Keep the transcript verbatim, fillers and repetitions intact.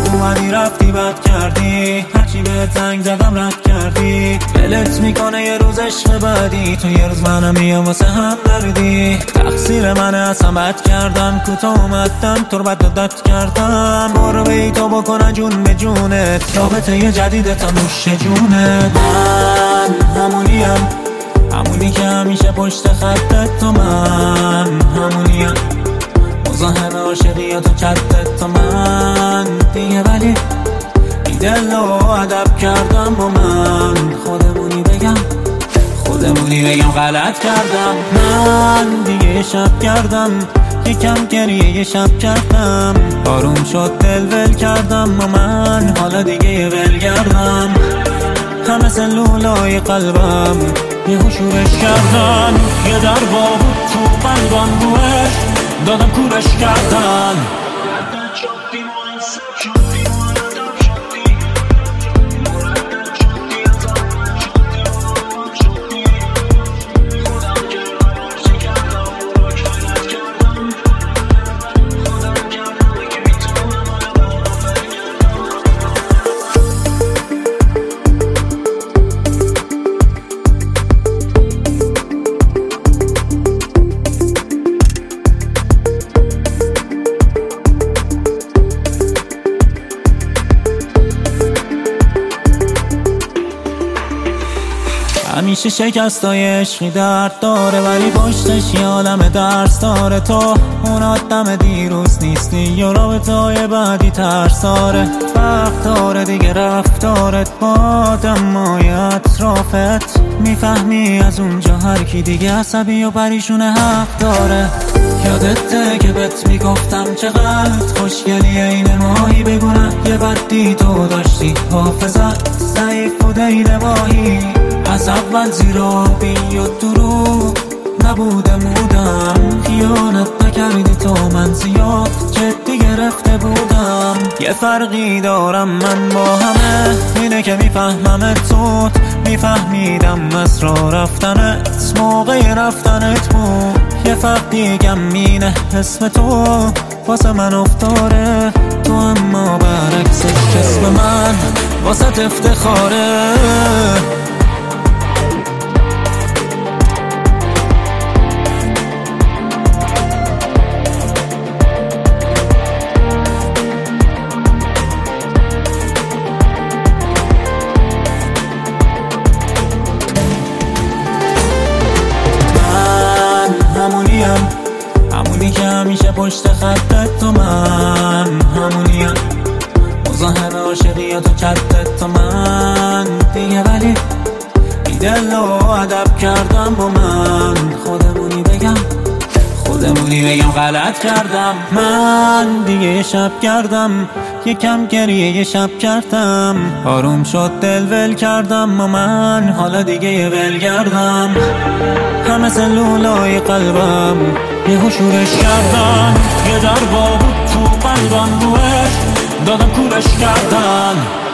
اومدی رفتی بد کردی، هرچی بهت زنگ زدم رد کردی. دلت میکنه یه روز عشق بعدی، تو یه روز منم میام واسه هم دردی. تقصیر منه اصلا بد کردم، کوتاه اومدم تو رو بد عادت کردم. برو بی تو بکنن جون به جونت، رابطه یه جدید تا نوش جونت. من همونیم، همونی که همیشه پشت خطت، تو من همونیم، مزاحم عاشقی تو چتت، تو من دیگه. ولی بی دل و ادب کردم با من، خودمونی بگم خودمونی بگم غلط کردم. من دیگه یه شب کردم، یکم گریه یه شب کردم. آروم شد دل ول کردم و من حالا دیگه یه ول کردم. همه سلولای قلبم یه شورش کردن، یه در بود تو قلبم روش دادم کورش کردن. همیشه شکستای عشقی درد داره، ولی پشتش یه عالم درس داره. تو اون آدم دیروز نیستی، یا رابطه های بعدی ترس داره. وقت داره دیگه رفتارت با آدمای اطرافت، میفهمی از اونجا هر کی دیگه عصبی و پریشونه حق داره. یادته که بهت میگفتم چقدر خوشگلی این ماهی، بگونه یه بدی تو داشتی، حافظت ضعیف و دین ماهی. از اول زیرابی و دروغ نبوده مودم، خیانت نکردی تو من زیاد جدی گرفته بودم. یه فرقی دارم من با همه، اینه که میفهمم تو میفهمیدم اسرار رفتنت موقع رفتنت بود. یه فرق دیگم اینه اسم تو واسه من افتاره، تو اما برعکسش اسم من واسه افتخاره. همونی که همیشه پشت خطت، تو من همونیم، مزاحم عاشقی تو چتت، تو من دیگه. ولی بی دل و ادب کردم با من، خودمونی بگم خودمونی بگم غلط کردم. من دیگه یه شب کردم، یکم گریه یه شب کردم. آروم شد دل ول کردم و من حالا دیگه یه ول کردم. همه سلولای قلبم یه شورش کردن، یه در بود تو قلبم روش دادم کورش کردن.